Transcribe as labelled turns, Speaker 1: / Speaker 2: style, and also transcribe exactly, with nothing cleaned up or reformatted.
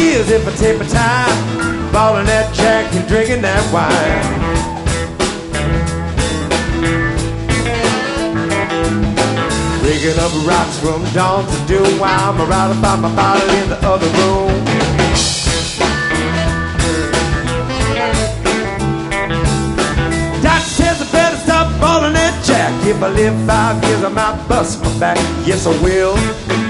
Speaker 1: years if I take my time, ballin' that jack and drinking that wine. Picking up rocks from dawn to doom while I'm around to find my bottle in the other room. Doctor says I better stop ballin' that jack. If I live five years I might bust my back. Yes I will.